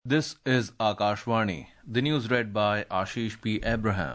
This is Akashvani. The news read by Ashish P. Abraham.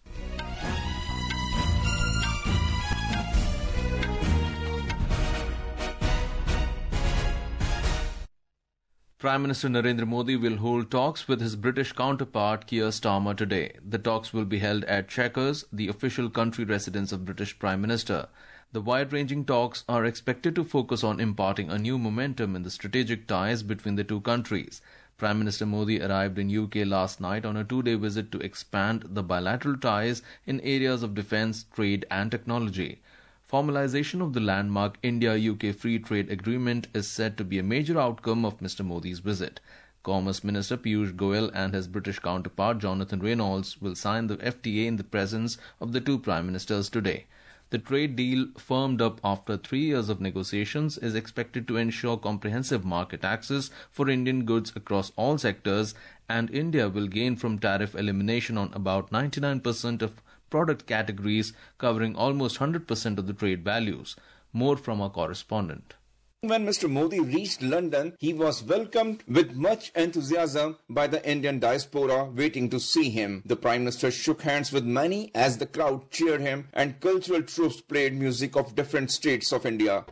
Prime Minister Narendra Modi will hold talks with his British counterpart Keir Starmer today. The talks will be held at Chequers, the official country residence of British Prime Minister. The wide-ranging talks are expected to focus on imparting a new momentum in the strategic ties between the two countries. Prime Minister Modi arrived in UK last night on a two-day visit to expand the bilateral ties in areas of defence, trade and technology. Formalization of the landmark India-UK Free Trade Agreement is said to be a major outcome of Mr. Modi's visit. Commerce Minister Piyush Goyal and his British counterpart Jonathan Reynolds will sign the FTA in the presence of the two Prime Ministers today. The trade deal, firmed up after 3 years of negotiations, is expected to ensure comprehensive market access for Indian goods across all sectors, and India will gain from tariff elimination on about 99% of product categories, covering almost 100% of the trade values. More from our correspondent. When Mr. Modi reached London, he was welcomed with much enthusiasm by the Indian diaspora waiting to see him. The Prime Minister shook hands with many as the crowd cheered him and cultural troops played music of different states of India.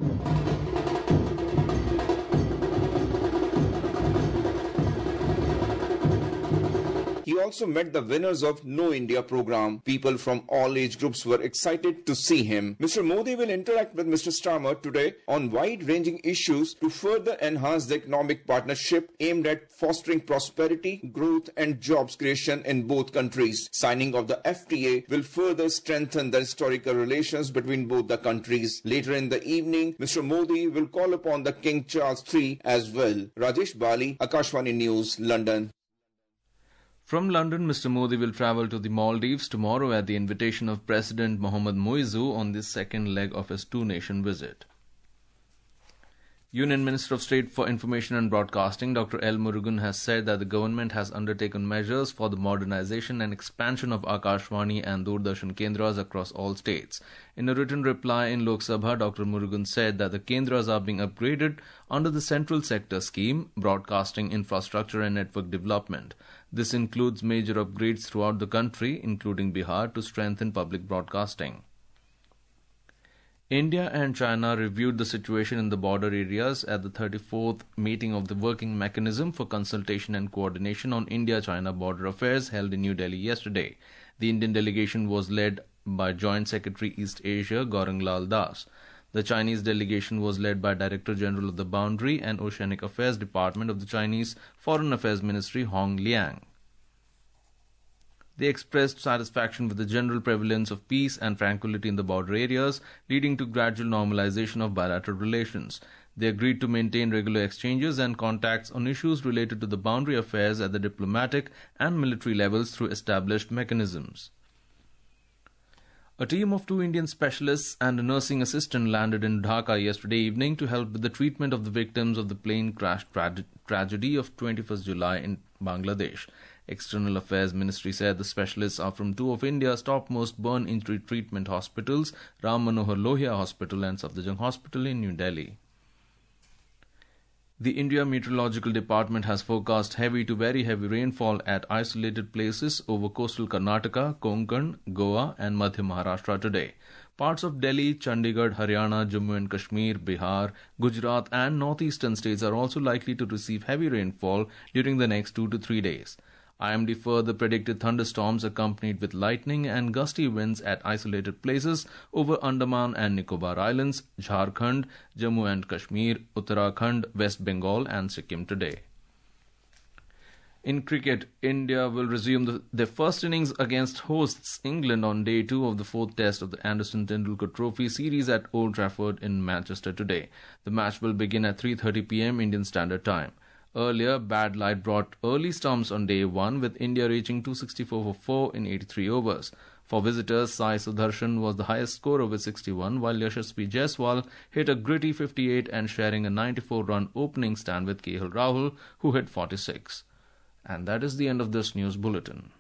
He also met the winners of Know India program. People from all age groups were excited to see him. Mr. Modi will interact with Mr. Starmer today on wide-ranging issues to further enhance the economic partnership aimed at fostering prosperity, growth and jobs creation in both countries. Signing of the FTA will further strengthen the historical relations between both the countries. Later in the evening, Mr. Modi will call upon the King Charles III as well. Rajesh Bali, Akashvani News, London. From London, Mr. Modi will travel to the Maldives tomorrow at the invitation of President Mohammad Muizzu on the second leg of his two-nation visit. Union Minister of State for Information and Broadcasting Dr. L. Murugan has said that the government has undertaken measures for the modernization and expansion of Akashvani and Doordarshan Kendras across all states. In a written reply in Lok Sabha, Dr. Murugan said that the Kendras are being upgraded under the Central Sector Scheme, Broadcasting Infrastructure and Network Development. This includes major upgrades throughout the country, including Bihar, to strengthen public broadcasting. India and China reviewed the situation in the border areas at the 34th meeting of the Working Mechanism for Consultation and Coordination on India-China Border Affairs held in New Delhi yesterday. The Indian delegation was led by Joint Secretary East Asia Gaurang Lal Das. The Chinese delegation was led by Director General of the Boundary and Oceanic Affairs Department of the Chinese Foreign Affairs Ministry Hong Liang. They expressed satisfaction with the general prevalence of peace and tranquility in the border areas, leading to gradual normalization of bilateral relations. They agreed to maintain regular exchanges and contacts on issues related to the boundary affairs at the diplomatic and military levels through established mechanisms. A team of 2 Indian specialists and a nursing assistant landed in Dhaka yesterday evening to help with the treatment of the victims of the plane crash tragedy of 21st July in Bangladesh. External Affairs Ministry said the specialists are from 2 of India's topmost burn injury treatment hospitals, Ram Manohar Lohia Hospital and Safdarjung Hospital in New Delhi. The India Meteorological Department has forecast heavy to very heavy rainfall at isolated places over coastal Karnataka, Konkan, Goa and Madhya Maharashtra today. Parts of Delhi, Chandigarh, Haryana, Jammu and Kashmir, Bihar, Gujarat and northeastern states are also likely to receive heavy rainfall during the next 2 to 3 days. IMD further predicted thunderstorms accompanied with lightning and gusty winds at isolated places over Andaman and Nicobar Islands, Jharkhand, Jammu and Kashmir, Uttarakhand, West Bengal and Sikkim today. In cricket, India will resume their first innings against hosts England on day 2 of the 4th test of the Anderson Tendulkar Trophy series at Old Trafford in Manchester today. The match will begin at 3:30 p.m. Indian Standard Time. Earlier, bad light brought early storms on day 1 with India reaching 264 for 4 in 83 overs. For visitors, Sai Sudarshan was the highest scorer with 61, while Yashasvi Jaiswal hit a gritty 58 and sharing a 94-run opening stand with KL Rahul, who hit 46. And that is the end of this news bulletin.